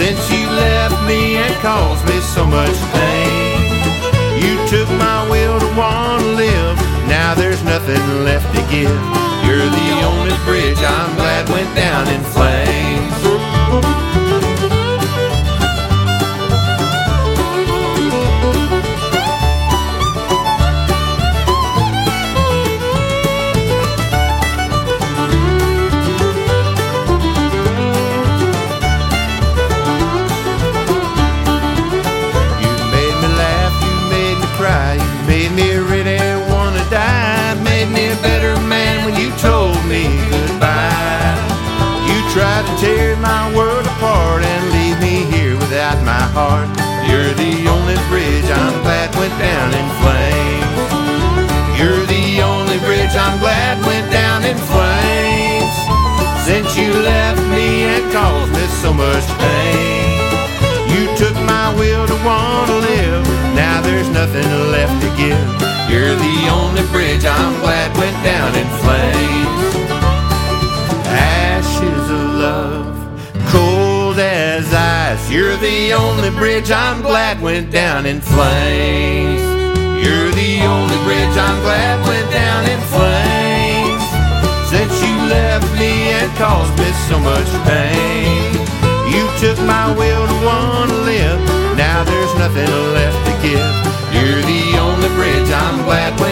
since you left me and caused me so much pain. You took my will to want to live, now there's nothing left to give. You're the only bridge I'm glad went down in flames. Tear my world apart and leave me here without my heart. You're the only bridge I'm glad went down in flames. You're the only bridge I'm glad went down in flames. Since you left me and caused me so much pain. You took my will to want to live, now there's nothing left to give. You're the only bridge I'm glad went down in flames. Ashes of love, cold as ice. You're the only bridge I'm glad went down in flames. You're the only bridge I'm glad went down in flames. Since you left me and caused me so much pain. You took my will to want to live, now there's nothing left to give. You're the only bridge I'm glad